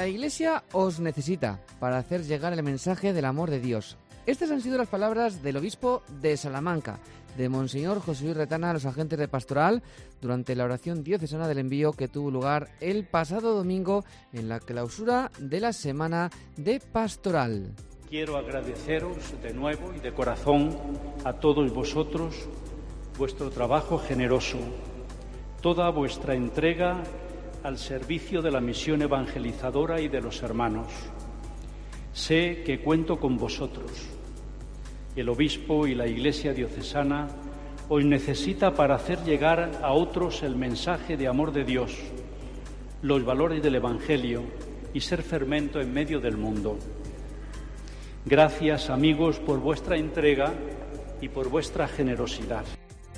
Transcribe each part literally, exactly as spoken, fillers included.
La Iglesia os necesita para hacer llegar el mensaje del amor de Dios. Estas han sido las palabras del obispo de Salamanca, de Monseñor José Luis Retana, a los agentes de pastoral durante la oración diocesana del envío que tuvo lugar el pasado domingo en la clausura de la Semana de Pastoral. Quiero agradeceros de nuevo y de corazón a todos vosotros vuestro trabajo generoso, toda vuestra entrega al servicio de la misión evangelizadora y de los hermanos. Sé que cuento con vosotros. El obispo y la Iglesia diocesana os necesita para hacer llegar a otros el mensaje de amor de Dios, los valores del Evangelio y ser fermento en medio del mundo. Gracias, amigos, por vuestra entrega y por vuestra generosidad.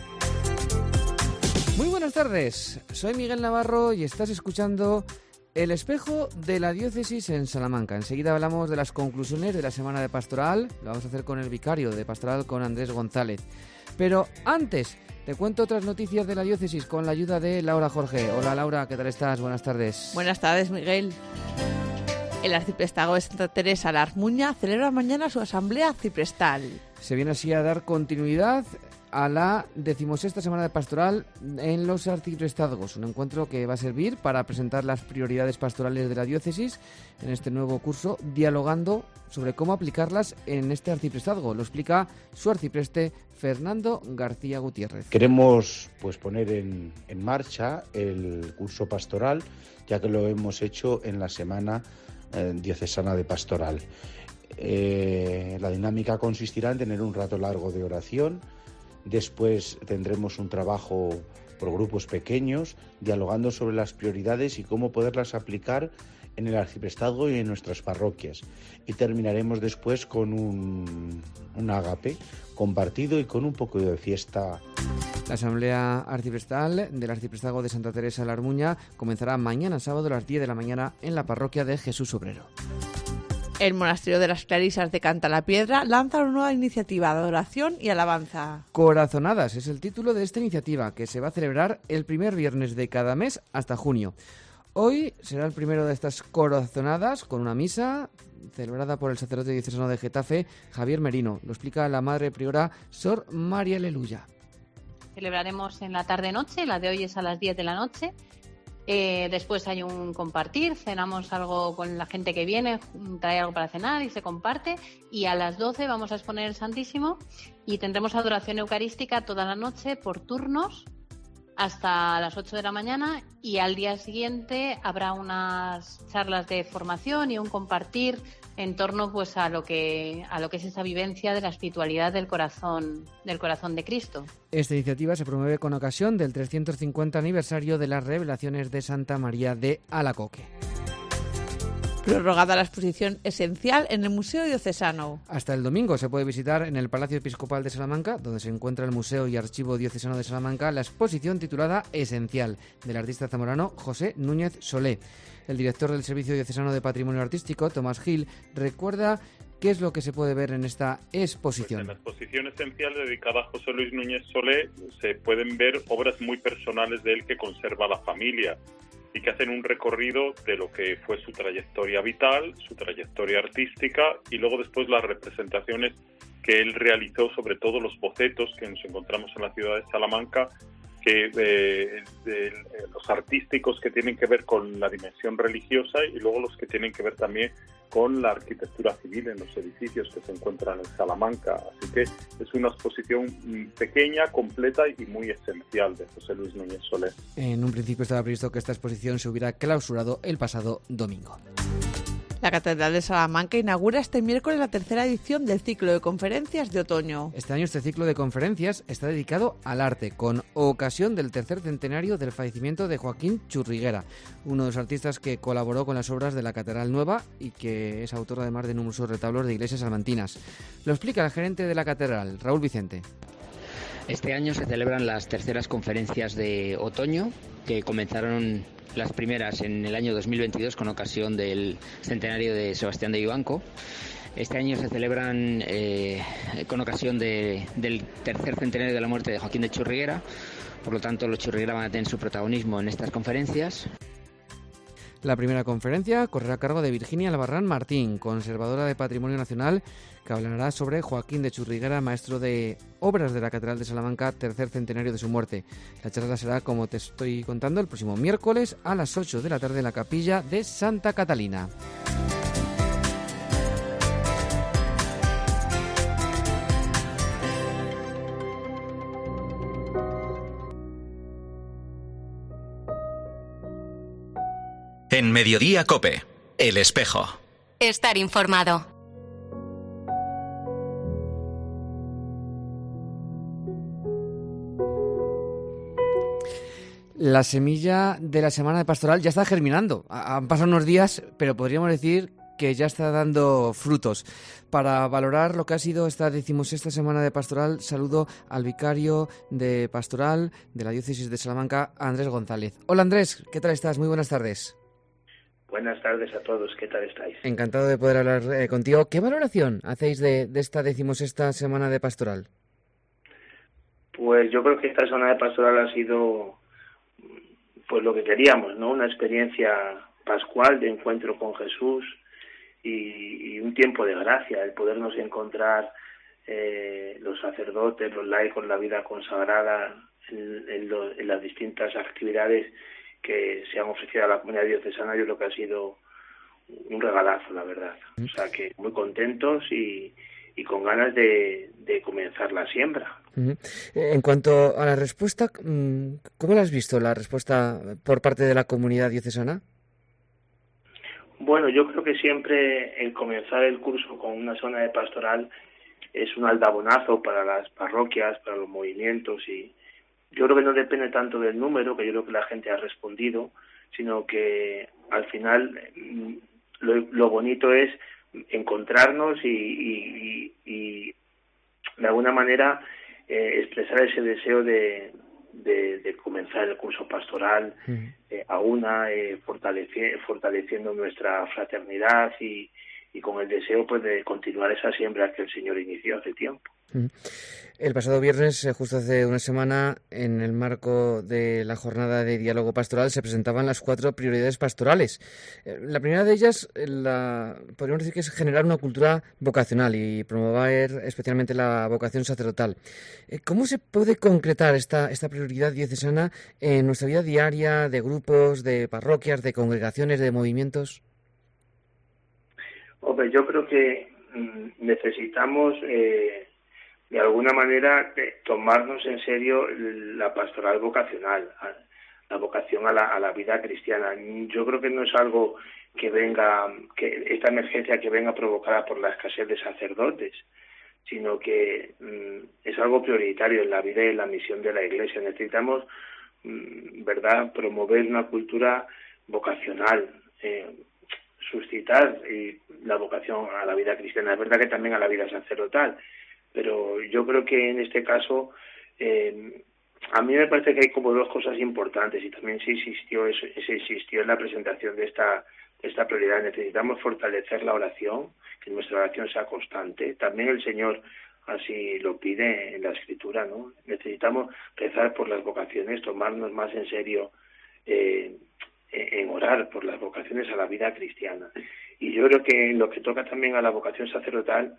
Muy buenas tardes, soy Miguel Navarro y estás escuchando El Espejo de la Diócesis en Salamanca. Enseguida hablamos de las conclusiones de la Semana de Pastoral. Lo vamos a hacer con el vicario de Pastoral, con Andrés González. Pero antes, te cuento otras noticias de la Diócesis con la ayuda de Laura Jorge. Hola Laura, ¿qué tal estás? Buenas tardes. Buenas tardes, Miguel. El arciprestazgo de Santa Teresa la Armuña celebra mañana su asamblea arciprestal. Se viene así a dar continuidad a la decimosexta Semana de Pastoral en los arciprestazgos, un encuentro que va a servir para presentar las prioridades pastorales de la diócesis en este nuevo curso, dialogando sobre cómo aplicarlas en este arciprestazgo. Lo explica su arcipreste Fernando García Gutiérrez. Queremos pues poner en, en marcha el curso pastoral, ya que lo hemos hecho en la Semana eh, Diocesana de Pastoral. Eh, la dinámica consistirá en tener un rato largo de oración. Después tendremos un trabajo por grupos pequeños, dialogando sobre las prioridades y cómo poderlas aplicar en el arciprestazgo y en nuestras parroquias. Y terminaremos después con un, un ágape compartido y con un poco de fiesta. La asamblea arciprestal del arciprestazgo de Santa Teresa la Armuña comenzará mañana sábado a las diez de la mañana en la parroquia de Jesús Obrero. El Monasterio de las Clarisas de Cantalapiedra lanza una nueva iniciativa de adoración y alabanza. Corazonadas es el título de esta iniciativa, que se va a celebrar el primer viernes de cada mes hasta junio. Hoy será el primero de estas corazonadas con una misa celebrada por el sacerdote diocesano de Getafe, Javier Merino. Lo explica la madre priora Sor María Aleluya. Celebraremos en la tarde-noche, la de hoy es a las diez de la noche. Eh, después hay un compartir, cenamos algo con la gente que viene, trae algo para cenar y se comparte. Y a las doce vamos a exponer el Santísimo y tendremos adoración eucarística toda la noche por turnos hasta las ocho de la mañana, y al día siguiente habrá unas charlas de formación y un compartir en torno pues a lo que a lo que es esa vivencia de la espiritualidad del corazón del corazón de Cristo. Esta iniciativa se promueve con ocasión del trescientos cincuenta aniversario de las revelaciones de Santa María de Alacoque. Prorrogada la exposición Esencial en el Museo Diocesano. Hasta el domingo se puede visitar en el Palacio Episcopal de Salamanca, donde se encuentra el Museo y Archivo Diocesano de Salamanca, la exposición titulada Esencial, del artista zamorano José Núñez Solé. El director del Servicio Diocesano de Patrimonio Artístico, Tomás Gil, recuerda qué es lo que se puede ver en esta exposición. Pues en la exposición Esencial dedicada a José Luis Núñez Solé se pueden ver obras muy personales de él que conserva la familia y que hacen un recorrido de lo que fue su trayectoria vital, su trayectoria artística y luego después las representaciones que él realizó, sobre todo los bocetos que nos encontramos en la ciudad de Salamanca, que eh, de, de, los artísticos que tienen que ver con la dimensión religiosa y luego los que tienen que ver también con la arquitectura civil en los edificios que se encuentran en Salamanca. Así que es una exposición pequeña, completa y muy esencial de José Luis Núñez Solé. En un principio estaba previsto que esta exposición se hubiera clausurado el pasado domingo. La Catedral de Salamanca inaugura este miércoles la tercera edición del ciclo de conferencias de otoño. Este año este ciclo de conferencias está dedicado al arte, con ocasión del tercer centenario del fallecimiento de Joaquín Churriguera, uno de los artistas que colaboró con las obras de la Catedral Nueva y que es autor además de numerosos retablos de iglesias salmantinas. Lo explica el gerente de la Catedral, Raúl Vicente. Este año se celebran las terceras conferencias de otoño, que comenzaron las primeras en el año dos mil veintidós con ocasión del centenario de Sebastián de Vivanco. Este año se celebran eh, con ocasión de, del tercer centenario de la muerte de Joaquín de Churriguera. Por lo tanto, los Churriguera van a tener su protagonismo en estas conferencias. La primera conferencia correrá a cargo de Virginia Albarrán Martín, conservadora de Patrimonio Nacional, que hablará sobre Joaquín de Churriguera, maestro de obras de la Catedral de Salamanca, tercer centenario de su muerte. La charla será, como te estoy contando, el próximo miércoles a las ocho de la tarde en la capilla de Santa Catalina. En Mediodía COPE, El Espejo. Estar informado. La semilla de la semana de pastoral ya está germinando. Han pasado unos días, pero podríamos decir que ya está dando frutos. Para valorar lo que ha sido esta decimosexta semana de pastoral, saludo al vicario de pastoral de la diócesis de Salamanca, Andrés González. Hola Andrés, ¿qué tal estás? Muy buenas tardes. Buenas tardes a todos, ¿qué tal estáis? Encantado de poder hablar eh, contigo. ¿Qué valoración hacéis de, de esta decimosexta semana de pastoral? Pues yo creo que esta semana de pastoral ha sido pues lo que queríamos, ¿no? Una experiencia pascual de encuentro con Jesús y, y un tiempo de gracia, el podernos encontrar eh, los sacerdotes, los laicos, la vida consagrada en, en, lo, en las distintas actividades que se han ofrecido a la comunidad diocesana. Yo creo que ha sido un regalazo, la verdad. O sea, que muy contentos y, y con ganas de, de comenzar la siembra. Uh-huh. En cuanto a la respuesta, ¿cómo la has visto, la respuesta por parte de la comunidad diocesana? Bueno, yo creo que siempre el comenzar el curso con una zona de pastoral es un aldabonazo para las parroquias, para los movimientos, y yo creo que no depende tanto del número, que yo creo que la gente ha respondido, sino que al final lo, lo bonito es encontrarnos y, y, y, y de alguna manera eh, expresar ese deseo de, de, de comenzar el curso pastoral uh-huh. eh, a una, eh, fortaleci- fortaleciendo nuestra fraternidad y, y con el deseo pues de continuar esa siembra que el Señor inició hace tiempo. El pasado viernes, justo hace una semana, en el marco de la jornada de diálogo pastoral, se presentaban las cuatro prioridades pastorales. La primera de ellas, la, podríamos decir que es generar una cultura vocacional y promover especialmente la vocación sacerdotal. ¿Cómo se puede concretar esta, esta prioridad diocesana en nuestra vida diaria, de grupos, de parroquias, de congregaciones, de movimientos? Hombre, yo creo que mm, necesitamos... Eh... de alguna manera tomarnos en serio la pastoral vocacional, la vocación a la, a la vida cristiana. Yo creo que no es algo que venga, que esta emergencia que venga provocada por la escasez de sacerdotes, sino que mm, es algo prioritario en la vida y en la misión de la Iglesia. Necesitamos, mm, verdad, promover una cultura vocacional, eh, suscitar eh, la vocación a la vida cristiana. Es verdad que también a la vida sacerdotal, pero yo creo que en este caso eh, a mí me parece que hay como dos cosas importantes, y también se insistió eso, se insistió en la presentación de esta de esta prioridad. Necesitamos fortalecer la oración, que nuestra oración sea constante. También el Señor así lo pide en la Escritura, ¿no? Necesitamos rezar por las vocaciones, tomarnos más en serio eh, en orar por las vocaciones a la vida cristiana. Y yo creo que en lo que toca también a la vocación sacerdotal,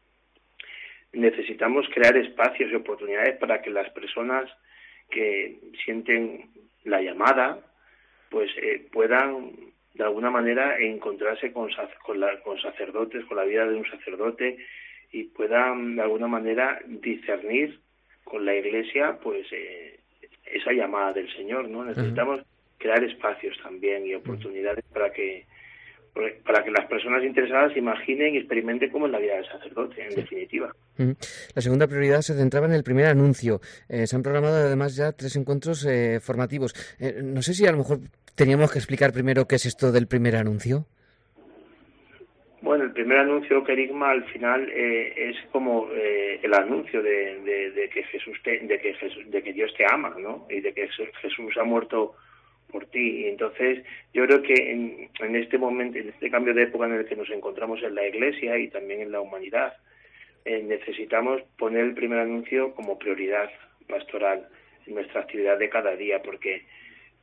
necesitamos crear espacios y oportunidades para que las personas que sienten la llamada pues eh, puedan de alguna manera encontrarse con, con, la, con sacerdotes, con la vida de un sacerdote, y puedan de alguna manera discernir con la Iglesia pues eh, esa llamada del Señor, ¿no? Necesitamos uh-huh. crear espacios también y oportunidades uh-huh. para que para que las personas interesadas imaginen y experimenten cómo es la vida del sacerdote, en sí. definitiva. La segunda prioridad se centraba en el primer anuncio. Eh, se han programado además ya tres encuentros eh, formativos. Eh, no sé si a lo mejor teníamos que explicar primero qué es esto del primer anuncio. Bueno, el primer anuncio, querigma, al final eh, es como eh, el anuncio de, de, de que Jesús te, de que Jesús, de que Dios te ama, ¿no? Y de que Jesús ha muerto por ti. Y entonces yo creo que en, en este momento, en este cambio de época en el que nos encontramos en la Iglesia y también en la humanidad, eh, necesitamos poner el primer anuncio como prioridad pastoral en nuestra actividad de cada día, porque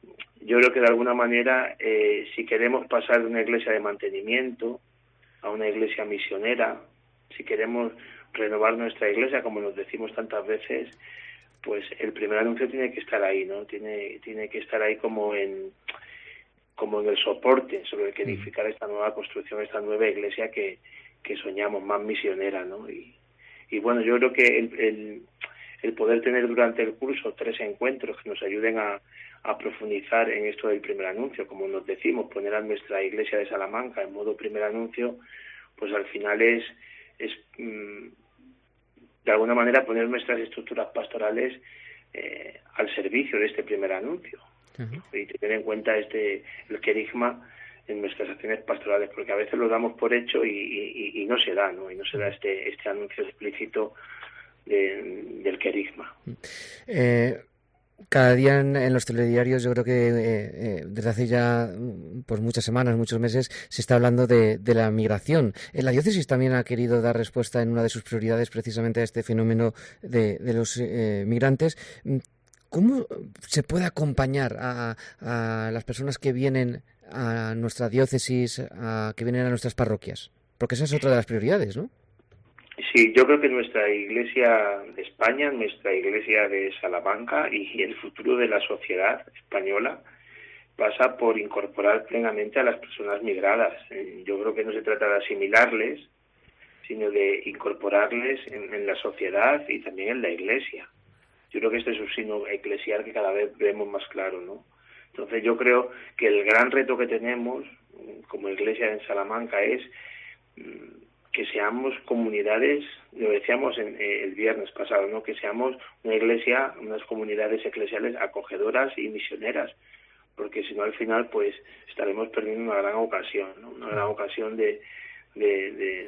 yo creo que de alguna manera, eh, si queremos pasar de una iglesia de mantenimiento a una iglesia misionera, si queremos renovar nuestra iglesia, como nos decimos tantas veces, pues el primer anuncio tiene que estar ahí, ¿no? Tiene, tiene que estar ahí como en, como en el soporte sobre el que edificar esta nueva construcción, esta nueva iglesia que, que soñamos, más misionera, ¿no? Y, y bueno, yo creo que el, el, el poder tener durante el curso tres encuentros que nos ayuden a, a profundizar en esto del primer anuncio, como nos decimos, poner a nuestra iglesia de Salamanca en modo primer anuncio, pues al final es, es mmm, de alguna manera poner nuestras estructuras pastorales eh, al servicio de este primer anuncio. Uh-huh. Y tener en cuenta este el querigma en nuestras acciones pastorales, porque a veces lo damos por hecho y, y, y no se da, ¿no? Y no se da este este anuncio explícito de, del querigma. Eh, cada día en, en los telediarios, yo creo que eh, eh, desde hace ya pues muchas semanas, muchos meses, se está hablando de, de la migración. Eh, la diócesis también ha querido dar respuesta en una de sus prioridades precisamente a este fenómeno de, de los eh, migrantes. ¿Cómo se puede acompañar a, a las personas que vienen a nuestra diócesis, a, que vienen a nuestras parroquias? Porque esa es otra de las prioridades, ¿no? Sí, yo creo que nuestra Iglesia de España, nuestra Iglesia de Salamanca y el futuro de la sociedad española pasa por incorporar plenamente a las personas migradas. Yo creo que no se trata de asimilarles, sino de incorporarles en, en la sociedad y también en la Iglesia. Yo creo que este es un signo eclesial que cada vez vemos más claro, ¿no? Entonces yo creo que el gran reto que tenemos como Iglesia en Salamanca es que seamos comunidades, lo decíamos en, eh, el viernes pasado, ¿no? Que seamos una iglesia, unas comunidades eclesiales acogedoras y misioneras, porque si no al final pues estaremos perdiendo una gran ocasión, ¿no? Una gran ocasión de de, de,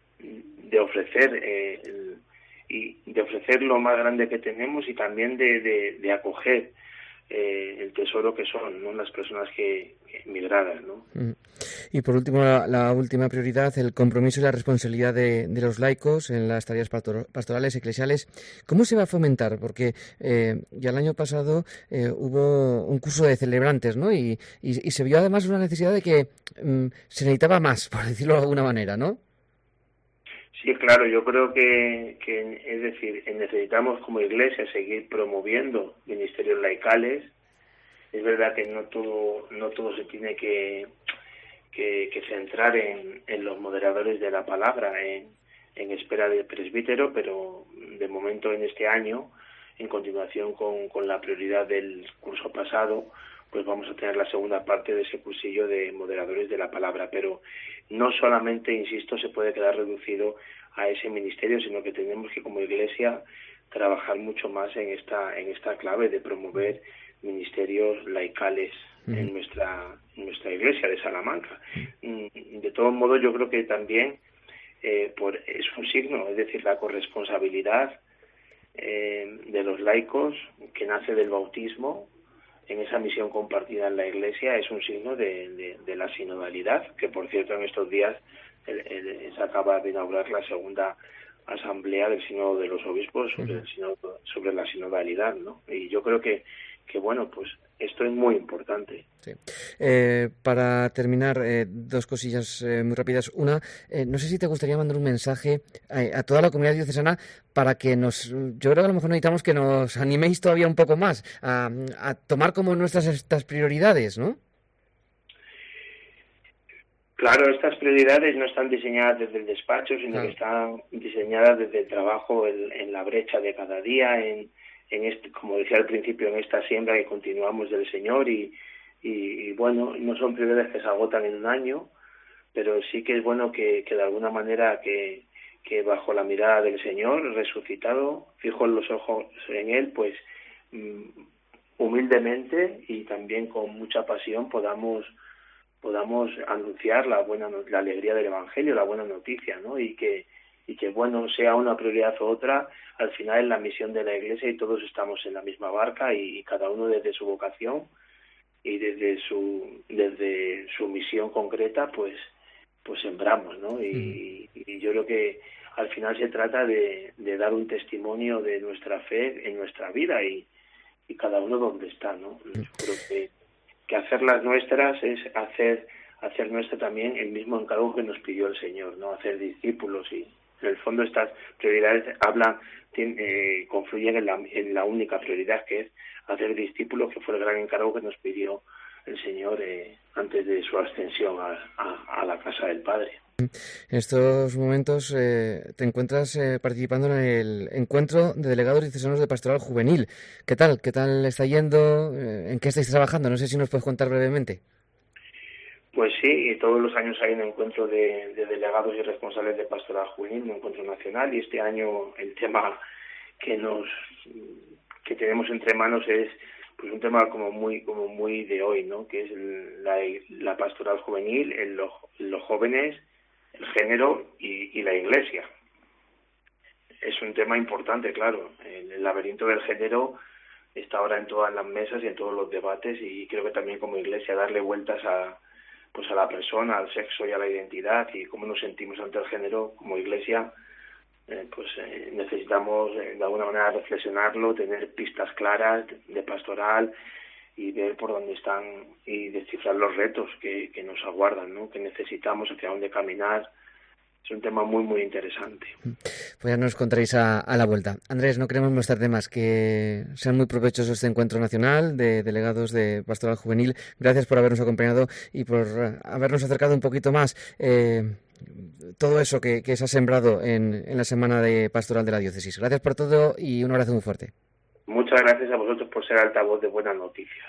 de ofrecer eh, el, y de ofrecer lo más grande que tenemos y también de, de, de acoger eh, el tesoro que son, ¿no? Las personas que, que migradas, ¿no? Mm. Y por último, la, la última prioridad, el compromiso y la responsabilidad de, de los laicos en las tareas pastorales eclesiales. ¿Cómo se va a fomentar? Porque eh, ya el año pasado eh, hubo un curso de celebrantes, ¿no? Y, y, y se vio además una necesidad de que mm, se necesitaba más, por decirlo de alguna manera, ¿no? Sí, claro, yo creo que, que es decir, necesitamos como Iglesia seguir promoviendo ministerios laicales. Es verdad que no todo no todo se tiene que que, que centrar en, en los moderadores de la palabra, en, en espera del presbítero, pero de momento en este año, en continuación con, con la prioridad del curso pasado, pues vamos a tener la segunda parte de ese cursillo de moderadores de la palabra, pero no solamente, insisto, se puede quedar reducido a ese ministerio, sino que tenemos que como Iglesia trabajar mucho más en esta en esta clave de promover ministerios laicales uh-huh. en nuestra en nuestra Iglesia de Salamanca. Uh-huh. De todos modos, yo creo que también eh, por es un signo, es decir, la corresponsabilidad eh, de los laicos que nace del bautismo en esa misión compartida en la Iglesia es un signo de, de, de la sinodalidad, que por cierto en estos días el, el, se acaba de inaugurar la segunda asamblea del Sínodo de los Obispos sobre, uh-huh. el sinodo, sobre la sinodalidad, ¿no? Y yo creo que, que bueno, pues esto es muy importante. Sí. Eh, para terminar, eh, dos cosillas eh, muy rápidas. Una, eh, no sé si te gustaría mandar un mensaje a, a toda la comunidad diocesana para que nos, yo creo que a lo mejor necesitamos que nos animéis todavía un poco más a, a tomar como nuestras estas prioridades, ¿no? Claro, estas prioridades no están diseñadas desde el despacho, sino claro. que están diseñadas desde el trabajo en, en la brecha de cada día, en, en este, como decía al principio, en esta siembra que continuamos del Señor y, y, y bueno, no son prioridades que se agotan en un año, pero sí que es bueno que, que de alguna manera que, que bajo la mirada del Señor resucitado, fijo en los ojos en Él, pues humildemente y también con mucha pasión podamos podamos anunciar la buena la alegría del Evangelio, la buena noticia, ¿no? Y que y que bueno, sea una prioridad u otra, al final es la misión de la Iglesia y todos estamos en la misma barca y, y cada uno desde su vocación y desde su desde su misión concreta, pues pues sembramos, ¿no? Y, mm. y yo creo que al final se trata de, de dar un testimonio de nuestra fe en nuestra vida y, y cada uno donde está, ¿no? Yo creo que que hacerlas nuestras es hacer hacer nuestra también el mismo encargo que nos pidió el Señor, ¿no? Hacer discípulos, y en el fondo estas prioridades hablan, eh, confluyen en la, en la única prioridad, que es hacer discípulos, que fue el gran encargo que nos pidió el Señor eh, antes de su ascensión a, a, a la casa del Padre. En estos momentos eh, te encuentras eh, participando en el encuentro de delegados diocesanos de Pastoral Juvenil. ¿Qué tal? ¿Qué tal está yendo? ¿En qué estáis trabajando? No sé si nos puedes contar brevemente. Pues sí, todos los años hay un encuentro de, de delegados y responsables de Pastoral Juvenil, un encuentro nacional, y este año el tema que nos que tenemos entre manos es pues un tema como muy como muy de hoy, ¿no? Que es el, la, la Pastoral Juvenil, en los, los jóvenes, el género y, y la Iglesia. Es un tema importante, claro. El, el laberinto del género está ahora en todas las mesas y en todos los debates, y creo que también como Iglesia darle vueltas a pues a la persona, al sexo y a la identidad y cómo nos sentimos ante el género como Iglesia, eh, pues eh, necesitamos eh, de alguna manera reflexionarlo, tener pistas claras de, de pastoral y ver por dónde están y descifrar los retos que, que nos aguardan, ¿no? Que necesitamos, hacia dónde caminar. Es un tema muy, muy interesante. Pues ya nos contaréis a, a la vuelta. Andrés, no queremos mostrarte más, que sean muy provechosos este encuentro nacional de delegados de Pastoral Juvenil. Gracias por habernos acompañado y por habernos acercado un poquito más eh, todo eso que, que se ha sembrado en, en la Semana de Pastoral de la Diócesis. Gracias por todo y un abrazo muy fuerte. Muchas gracias a vosotros por ser altavoz de buenas noticias.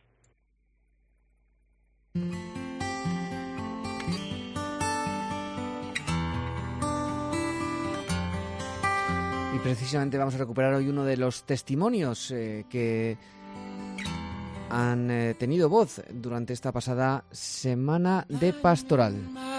Y precisamente vamos a recuperar hoy uno de los testimonios eh, que han eh, tenido voz durante esta pasada Semana de Pastoral.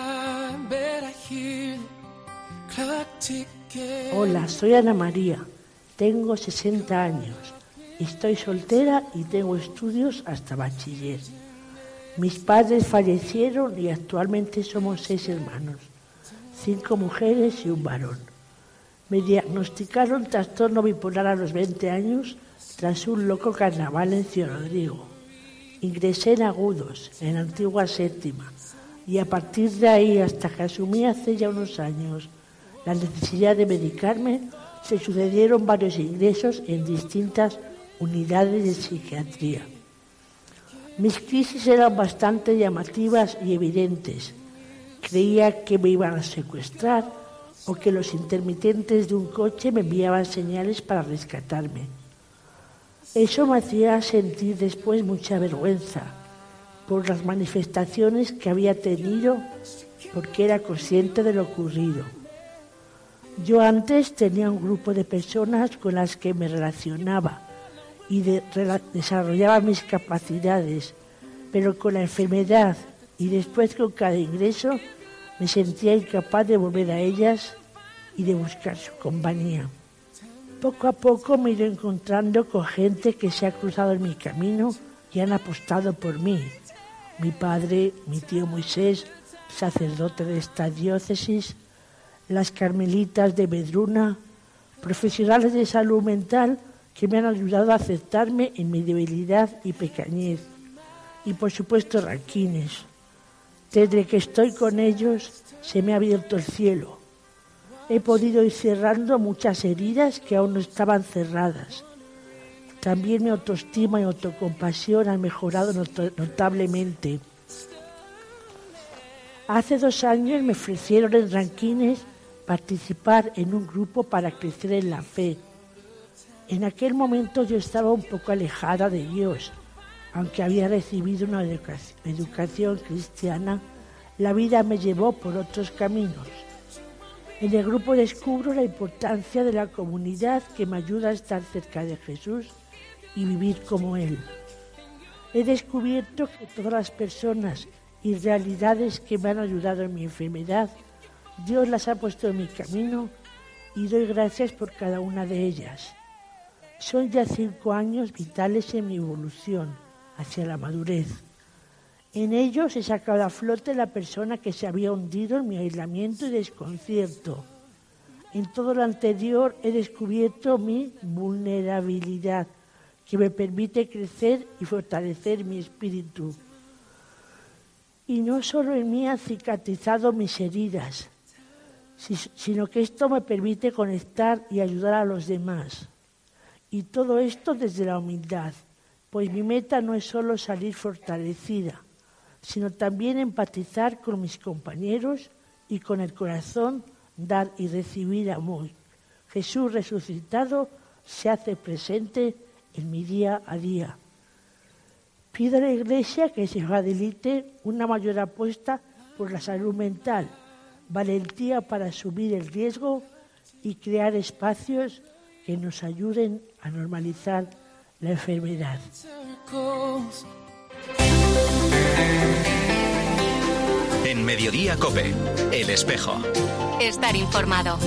Hola, soy Ana María, tengo sesenta años, estoy soltera y tengo estudios hasta bachiller. Mis padres fallecieron y actualmente somos seis hermanos, cinco mujeres y un varón. Me diagnosticaron trastorno bipolar a los veinte años tras un loco carnaval en Ciudad Rodrigo. Ingresé en agudos, en la antigua séptima, y a partir de ahí, hasta que asumí hace ya unos años la necesidad de medicarme, se sucedieron varios ingresos en distintas unidades de psiquiatría. Mis crisis eran bastante llamativas y evidentes. Creía que me iban a secuestrar o que los intermitentes de un coche me enviaban señales para rescatarme. Eso me hacía sentir después mucha vergüenza por las manifestaciones que había tenido, porque era consciente de lo ocurrido. Yo antes tenía un grupo de personas con las que me relacionaba y de, rela, desarrollaba mis capacidades, pero con la enfermedad y después con cada ingreso me sentía incapaz de volver a ellas y de buscar su compañía. Poco a poco me he ido encontrando con gente que se ha cruzado en mi camino y han apostado por mí. Mi padre, mi tío Moisés, sacerdote de esta diócesis, las carmelitas de Vedruna, profesionales de salud mental que me han ayudado a aceptarme en mi debilidad y pequeñez, y por supuesto ranquines. Desde que estoy con ellos se me ha abierto el cielo. He podido ir cerrando muchas heridas que aún no estaban cerradas. También mi autoestima y autocompasión han mejorado not- notablemente. Hace dos años me ofrecieron en Ranquines participar en un grupo para crecer en la fe. En aquel momento yo estaba un poco alejada de Dios. Aunque había recibido una educación, educación cristiana, la vida me llevó por otros caminos. En el grupo descubro la importancia de la comunidad que me ayuda a estar cerca de Jesús y vivir como Él. He descubierto que todas las personas y realidades que me han ayudado en mi enfermedad, Dios las ha puesto en mi camino y doy gracias por cada una de ellas. Son ya cinco años vitales en mi evolución hacia la madurez. En ellos he sacado a flote la persona que se había hundido en mi aislamiento y desconcierto. En todo lo anterior he descubierto mi vulnerabilidad, que me permite crecer y fortalecer mi espíritu. Y no solo en mí han cicatrizado mis heridas, sino que esto me permite conectar y ayudar a los demás. Y todo esto desde la humildad, pues mi meta no es solo salir fortalecida, sino también empatizar con mis compañeros y con el corazón dar y recibir amor. Jesús resucitado se hace presente en mi día a día. Pido a la Iglesia que se facilite una mayor apuesta por la salud mental, valentía para asumir el riesgo y crear espacios que nos ayuden a normalizar la enfermedad. En Mediodía COPE, El Espejo. Estar informado.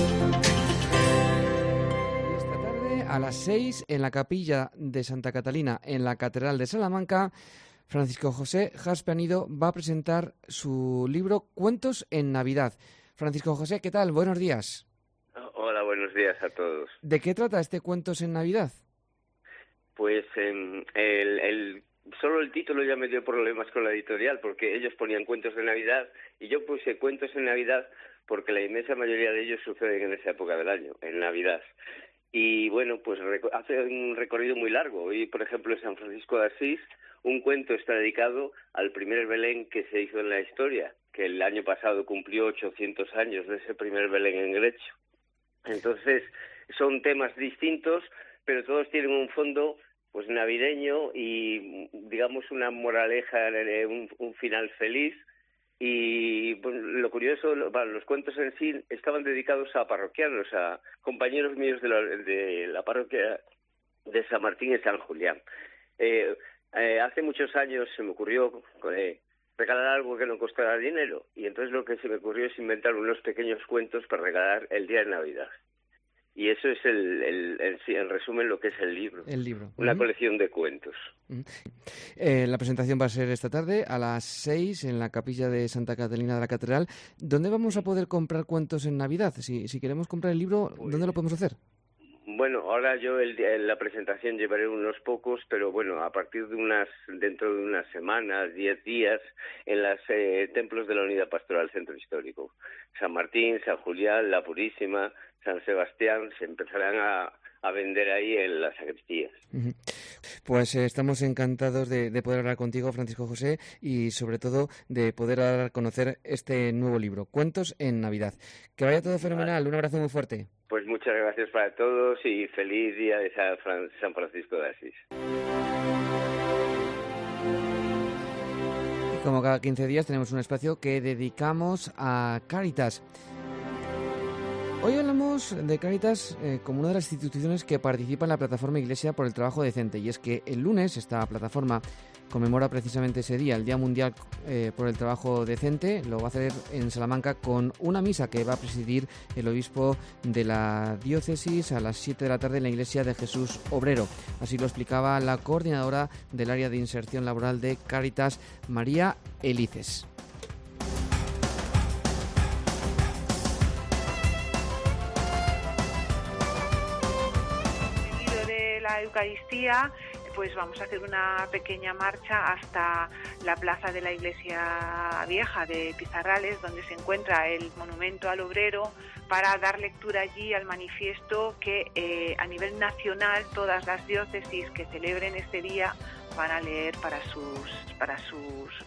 A las seis, en la capilla de Santa Catalina, en la Catedral de Salamanca, Francisco José Jaspanido va a presentar su libro Cuentos en Navidad. Francisco José, ¿qué tal? Buenos días. Hola, buenos días a todos. ¿De qué trata este Cuentos en Navidad? Pues eh, el, el, solo el título ya me dio problemas con la editorial, porque ellos ponían cuentos de Navidad y yo puse cuentos en Navidad porque la inmensa mayoría de ellos suceden en esa época del año, en Navidad. Y bueno, pues hace un recorrido muy largo. Hoy, por ejemplo, en San Francisco de Asís, un cuento está dedicado al primer Belén que se hizo en la historia, que el año pasado cumplió ochocientos años de ese primer Belén en Grecho. Entonces, son temas distintos, pero todos tienen un fondo pues navideño y, digamos, una moraleja, un, un final feliz. Y bueno, lo curioso, bueno, los cuentos en sí estaban dedicados a parroquianos, a compañeros míos de la, de la parroquia de San Martín y San Julián. Eh, eh, hace muchos años se me ocurrió eh, regalar algo que no costara dinero, y entonces lo que se me ocurrió es inventar unos pequeños cuentos para regalar el día de Navidad. Y eso es, el, el, el, en resumen, lo que es el libro. El libro. Una uh-huh. colección de cuentos. Uh-huh. Eh, la presentación va a ser esta tarde a las seis en la capilla de Santa Catalina de la Catedral. ¿Dónde vamos a poder comprar cuentos en Navidad? Si, si queremos comprar el libro, pues, ¿dónde lo podemos hacer? Bueno, ahora yo el, en la presentación llevaré unos pocos, pero bueno, a partir de unas, dentro de unas semanas, diez días, en los eh, templos de la Unidad Pastoral Centro Histórico. San Martín, San Julián, La Purísima, San Sebastián, se empezarán a, a vender ahí en las sacristías. Uh-huh. Pues eh, estamos encantados de, de poder hablar contigo, Francisco José, y sobre todo de poder dar a conocer este nuevo libro, Cuentos en Navidad. Que vaya todo fenomenal, un abrazo muy fuerte. Pues muchas gracias para todos y feliz día de San Francisco de Asís. Y como cada quince días tenemos un espacio que dedicamos a Cáritas. Hoy hablamos de Cáritas eh, como una de las instituciones que participa en la plataforma Iglesia por el Trabajo Decente, y es que el lunes esta plataforma conmemora precisamente ese día, el Día Mundial eh, por el Trabajo Decente. Lo va a hacer en Salamanca con una misa que va a presidir el obispo de la diócesis a las siete de la tarde en la Iglesia de Jesús Obrero. Así lo explicaba la coordinadora del área de inserción laboral de Cáritas, María Elices. La Eucaristía, pues vamos a hacer una pequeña marcha hasta la plaza de la Iglesia Vieja de Pizarrales, donde se encuentra el monumento al obrero, para dar lectura allí al manifiesto que eh, a nivel nacional todas las diócesis que celebren este día van a leer para sus para sus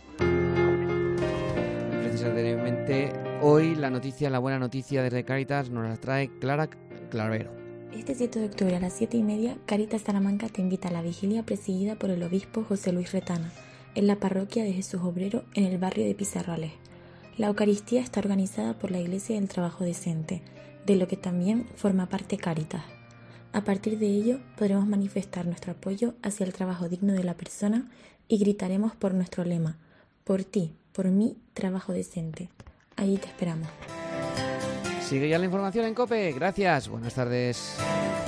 Precisamente hoy la noticia, la buena noticia desde Cáritas nos la trae Clara Clavero. Este siete de octubre a las siete y media, Cáritas Salamanca te invita a la vigilia presidida por el obispo José Luis Retana, en la parroquia de Jesús Obrero, en el barrio de Pizarrales. La Eucaristía está organizada por la Iglesia del Trabajo Decente, de lo que también forma parte Cáritas. A partir de ello, podremos manifestar nuestro apoyo hacia el trabajo digno de la persona y gritaremos por nuestro lema: por ti, por mí, trabajo decente. Allí te esperamos. Sigue ya la información en COPE. Gracias. Buenas tardes.